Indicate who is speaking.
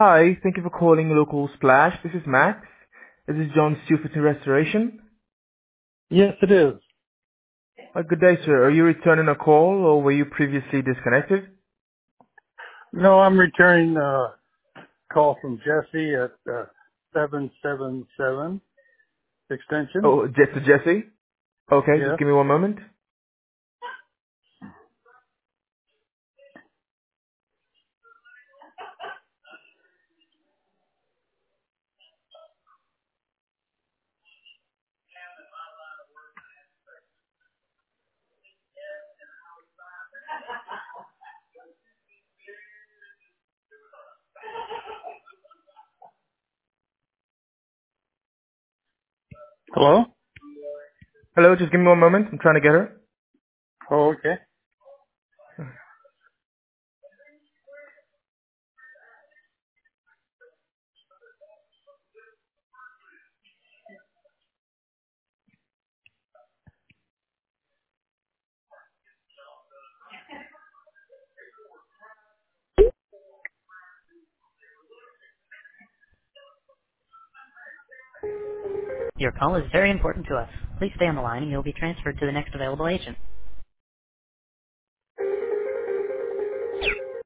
Speaker 1: Hi, thank you for calling Local Splash. This is Max. This is John Stewart in Restoration.
Speaker 2: Yes, it is.
Speaker 1: Good day, sir. Are you returning a call or were you previously disconnected?
Speaker 2: No, I'm returning a call from Jesse at 777 extension.
Speaker 1: Oh, to Jesse? Okay, just
Speaker 2: Yes.
Speaker 1: give me one moment.
Speaker 2: Hello?
Speaker 1: Hello, just give me one moment. I'm trying to get her.
Speaker 2: Oh, okay.
Speaker 3: Your call is very important to us. Please stay on the line and you'll be transferred to the next available agent.